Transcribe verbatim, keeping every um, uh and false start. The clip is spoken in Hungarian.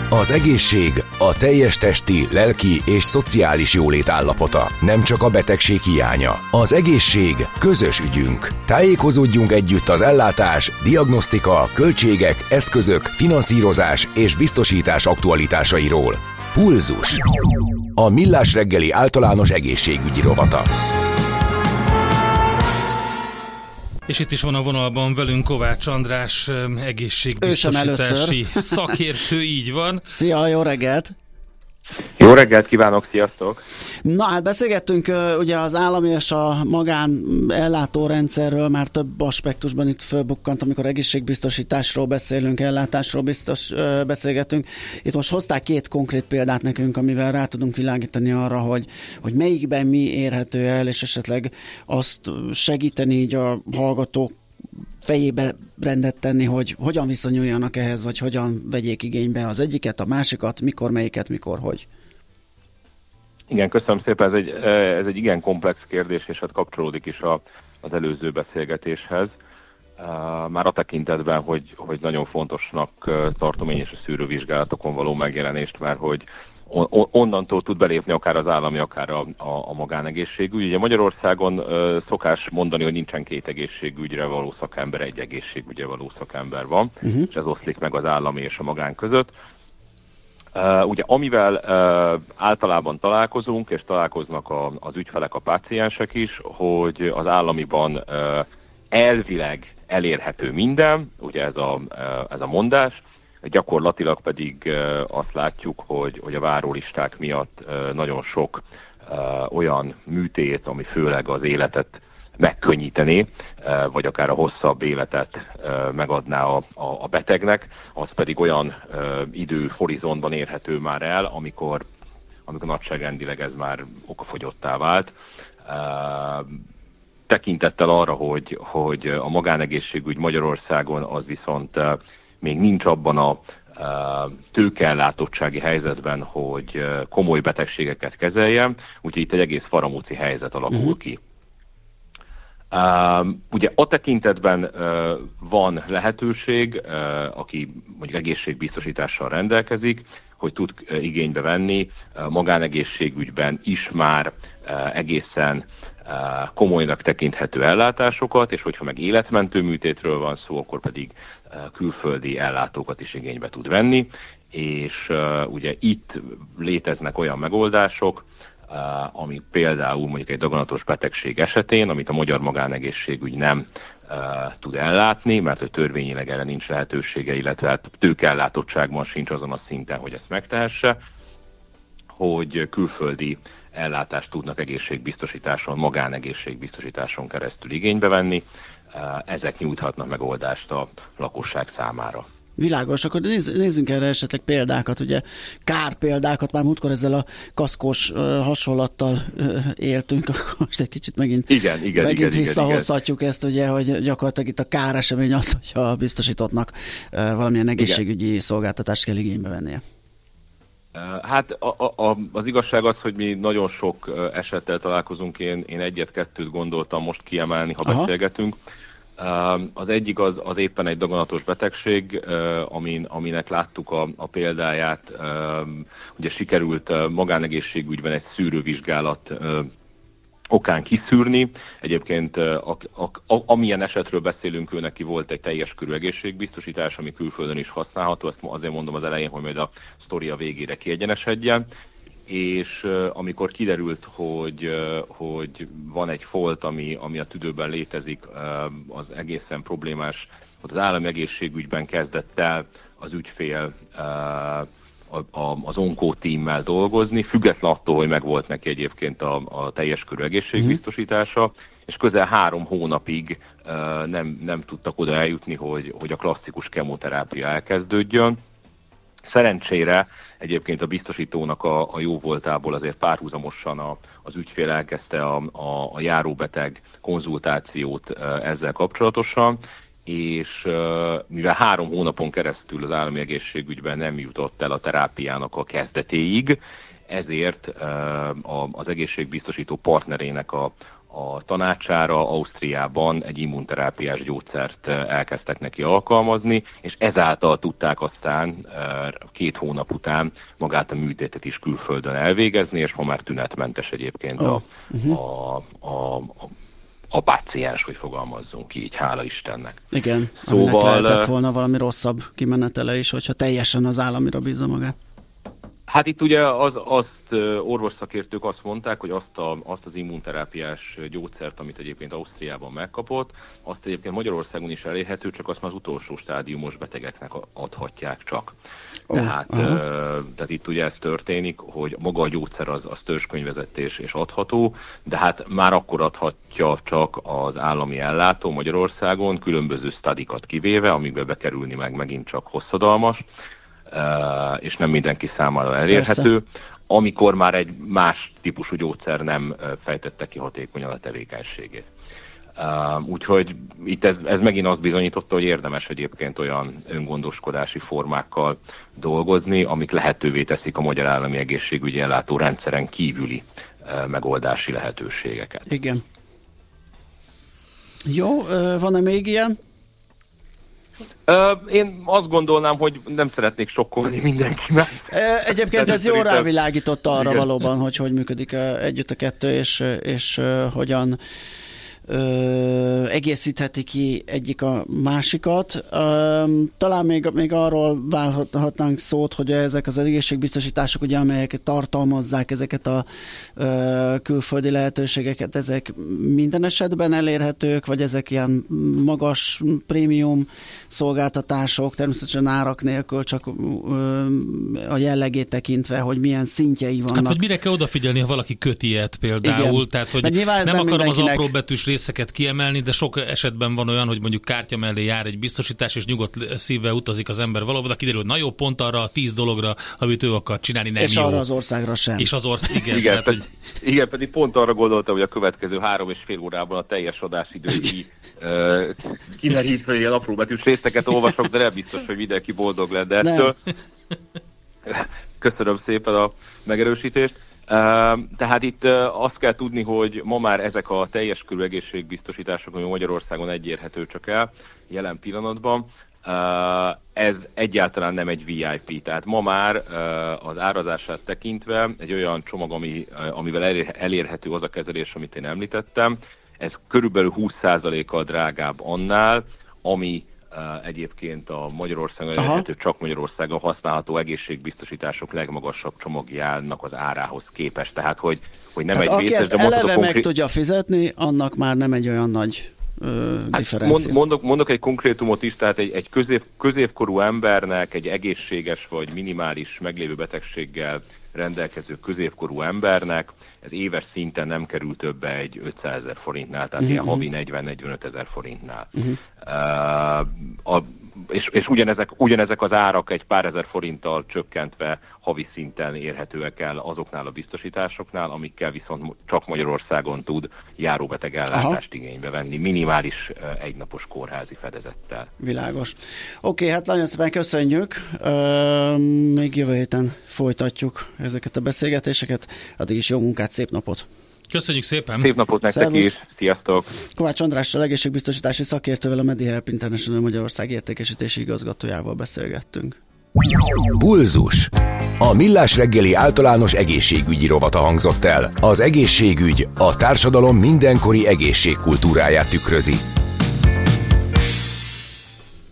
Az egészség a teljes testi, lelki és szociális jólét állapota, nem csak a betegség hiánya. Az egészség közös ügyünk. Tájékozódjunk együtt az ellátás, diagnosztika, költségek, eszközök, finanszírozás és biztosítás aktualitásairól. Pulzus. A Millás reggeli általános egészségügyi rovata. És itt is van a vonalban velünk Kovács András, egészségbiztosítási szakértő, így van. Szia, jó reggelt! Jó reggelt kívánok, sziasztok! Na hát beszélgettünk uh, ugye az állami és a magán ellátórendszerről, már több aspektusban itt fölbukkant, amikor egészségbiztosításról beszélünk, ellátásról biztos uh, beszélgetünk. Itt most hozták két konkrét példát nekünk, amivel rá tudunk világítani arra, hogy, hogy melyikben mi érhető el, és esetleg azt segíteni így a hallgatók fejébe rendet tenni, hogy hogyan viszonyuljanak ehhez, vagy hogyan vegyék igénybe az egyiket, a másikat, mikor, melyiket, mikor, hogy. Igen, köszönöm szépen, ez egy, ez egy igen komplex kérdés, és hát kapcsolódik is a, az előző beszélgetéshez. Már a tekintetben, hogy, hogy nagyon fontosnak tartom én és a szűrővizsgálatokon való megjelenést, mert hogy onnantól tud belépni akár az állami, akár a, a, a magánegészségügy. Ugye Magyarországon uh, szokás mondani, hogy nincsen két egészségügyre való szakember, egy egészségügyre való szakember van, uh-huh. és ez oszlik meg az állami és a magán között. Uh, ugye amivel uh, általában találkozunk, és találkoznak a, az ügyfelek, a páciensek is, hogy az államiban uh, elvileg elérhető minden, ugye ez a, uh, ez a mondás, gyakorlatilag pedig azt látjuk, hogy, hogy a várólisták miatt nagyon sok olyan műtét, ami főleg az életet megkönnyítené, vagy akár a hosszabb életet megadná a, a, a betegnek, az pedig olyan időhorizontban érhető már el, amikor, amikor nagyságrendileg ez már okafogyottá vált. Tekintettel arra, hogy, hogy a magánegészségügy Magyarországon az viszont még nincs abban a tőkeellátottsági helyzetben, hogy komoly betegségeket kezeljen, úgyhogy itt egy egész faramúci helyzet alakul uh-huh. ki. Uh, ugye a tekintetben uh, van lehetőség, uh, aki mondjuk egészségbiztosítással rendelkezik, hogy tud uh, igénybe venni uh, magánegészségügyben is már uh, egészen uh, komolynak tekinthető ellátásokat, és hogyha meg életmentő műtétről van szó, akkor pedig uh, külföldi ellátókat is igénybe tud venni, és uh, ugye itt léteznek olyan megoldások, Uh, ami például mondjuk egy daganatos betegség esetén, amit a magyar magánegészségügy nem uh, tud ellátni, mert hogy törvényileg erre nincs lehetősége, illetve hát tőkeellátottságban sincs azon a szinten, hogy ezt megtehesse, hogy külföldi ellátást tudnak egészségbiztosításon, magánegészségbiztosításon keresztül igénybe venni. Uh, ezek nyújthatnak megoldást a lakosság számára. Világos, akkor nézz, nézzünk erre esetleg példákat, ugye kár példákat, már múltkor ezzel a kaszkos uh, hasonlattal uh, éltünk, akkor most egy kicsit megint, igen, igen, megint igen, visszahozhatjuk igen. ezt, ugye, hogy gyakorlatilag itt a káresemény az, hogyha a biztosítottnak uh, valamilyen egészségügyi igen. szolgáltatást kell igénybe vennie. Hát a, a, az igazság az, hogy mi nagyon sok esettel találkozunk, én, én egyet-kettőt gondoltam most kiemelni, ha Aha. beszélgetünk. Az egyik az, az éppen egy daganatos betegség, amin, aminek láttuk a, a példáját. Ugye sikerült magánegészségügyben egy szűrővizsgálat okán kiszűrni. Egyébként a, a, a, amilyen esetről beszélünk, ő neki volt egy teljes körű egészségbiztosítás, ami külföldön is használható. Ezt azért mondom az elején, hogy majd a sztoria végére kiegyenesedjen. És uh, amikor kiderült, hogy, uh, hogy van egy folt, ami, ami a tüdőben létezik, uh, az egészen problémás, hogy az állami egészségügyben kezdett el az ügyfél uh, a, a, az onkó tímmel dolgozni, független attól, hogy megvolt neki egyébként a, a teljes körű egészségbiztosítása, uh-huh. és közel három hónapig uh, nem, nem tudtak oda eljutni, hogy, hogy a klasszikus kemoterápia elkezdődjön. Szerencsére egyébként a biztosítónak a, a jó voltából azért párhuzamosan a, az ügyfél elkezdte a, a, a járóbeteg konzultációt ezzel kapcsolatosan, és mivel három hónapon keresztül az állami egészségügyben nem jutott el a terápiának a kezdetéig, ezért az egészségbiztosító partnerének a, a tanácsára Ausztriában egy immunterápiás gyógyszert elkezdtek neki alkalmazni, és ezáltal tudták aztán két hónap után magát a műtétet is külföldön elvégezni, és ma már tünetmentes egyébként oh. a, uh-huh. a, a, a a páciens, hogy fogalmazzunk így, hála Istennek. Igen, szóval aminek lehetett volna valami rosszabb kimenetele is, hogyha teljesen az államira bízza magát. Hát itt ugye az, azt orvosszakértők azt mondták, hogy azt, a, azt az immunterápiás gyógyszert, amit egyébként Ausztriában megkapott, azt egyébként Magyarországon is elérhető, csak azt már az utolsó stádiumos betegeknek adhatják csak. Oh, tehát, uh, tehát itt ugye ez történik, hogy maga a gyógyszer az, az törzskönyvezetés és adható, de hát már akkor adhatja csak az állami ellátó Magyarországon, különböző stadikat kivéve, amikbe bekerülni meg megint csak hosszadalmas, és nem mindenki számára elérhető, persze. Amikor már egy más típusú gyógyszer nem fejtette ki hatékonyan a tevékenységét. Úgyhogy itt ez, ez megint azt bizonyította, hogy érdemes egyébként olyan öngondoskodási formákkal dolgozni, amik lehetővé teszik a magyar állami egészségügyi ellátó rendszeren kívüli megoldási lehetőségeket. Igen. Jó, van-e még ilyen? Én azt gondolnám, hogy nem szeretnék sokkolni mindenkinek. Egyébként ez jól rávilágított arra igen. valóban, hogy hogy működik együtt a kettő, és, és hogyan Ö, egészítheti ki egyik a másikat. Ö, talán még, még arról válhatnánk szót, hogy ezek az egészségbiztosítások, ugye, amelyek tartalmazzák ezeket a ö, külföldi lehetőségeket, ezek minden esetben elérhetők, vagy ezek ilyen magas prémium szolgáltatások, természetesen árak nélkül, csak ö, a jellegét tekintve, hogy milyen szintjei vannak. Hát, vagy mire kell odafigyelni, ha valaki köt ilyet például, igen. Tehát, hogy nem, nem akarom az apró betűs részeket kiemelni, de sok esetben van olyan, hogy mondjuk kártya mellé jár egy biztosítás, és nyugodt szívvel utazik az ember valahova, de kiderül, hogy na jó, pont arra a tíz dologra, amit ő akar csinálni, nem és jó. És arra az országra sem. És az ország, igen. Igen, tehát, pedig, hogy... igen, pedig pont arra gondoltam, hogy a következő három és fél órában a teljes adásidő ki, uh, kimerítve ilyen apró betűs részeket olvasok, de nem biztos, hogy mindenki boldog lett ettől. Köszönöm szépen a megerősítést. Tehát itt azt kell tudni, hogy ma már ezek a teljes körű egészségbiztosítások, ami Magyarországon egy érhető csak el jelen pillanatban, ez egyáltalán nem egy vé i pé. Tehát ma már az árazását tekintve egy olyan csomag, ami, amivel elérhető az a kezelés, amit én említettem, ez körülbelül húsz százalékkal drágább annál, ami Uh, egyébként a Magyarországon elérhető, csak Magyarországon használható egészségbiztosítások legmagasabb csomagjának az árához képest. Tehát, hogy, hogy nem Tehát egy aki vészes, ezt eleve konkrét... meg tudja fizetni, annak már nem egy olyan nagy ö, hát differencia. Mond, mondok, mondok egy konkrétumot is, tehát egy, egy közép, középkorú embernek, egy egészséges vagy minimális meglévő betegséggel rendelkező középkorú embernek ez éves szinten nem kerül többe egy ötszázezer forintnál, tehát uh-huh. ilyen havi negyven-negyvenöt ezer forintnál. Uh-huh. Uh, a, és és ugyanezek, ugyanezek az árak egy pár ezer forinttal csökkentve havi szinten érhetőek el azoknál a biztosításoknál, amikkel viszont csak Magyarországon tud járóbeteg ellátást Aha. igénybe venni, minimális uh, egynapos kórházi fedezettel. Világos. Oké, hát nagyon szépen köszönjük. Uh, még jövő héten folytatjuk ezeket a beszélgetéseket. Addig is jó munkát, szép napot! Köszönjük szépen! Szép napot nektek Szervusz. Is! Sziasztok! Kovács Andrással, egészségbiztosítási szakértővel, a Medihelp International Magyarország értékesítési igazgatójával beszélgettünk. Bulzus. A Millás reggeli általános egészségügyi rovata hangzott el. Az egészségügy a társadalom mindenkori egészségkultúráját tükrözi.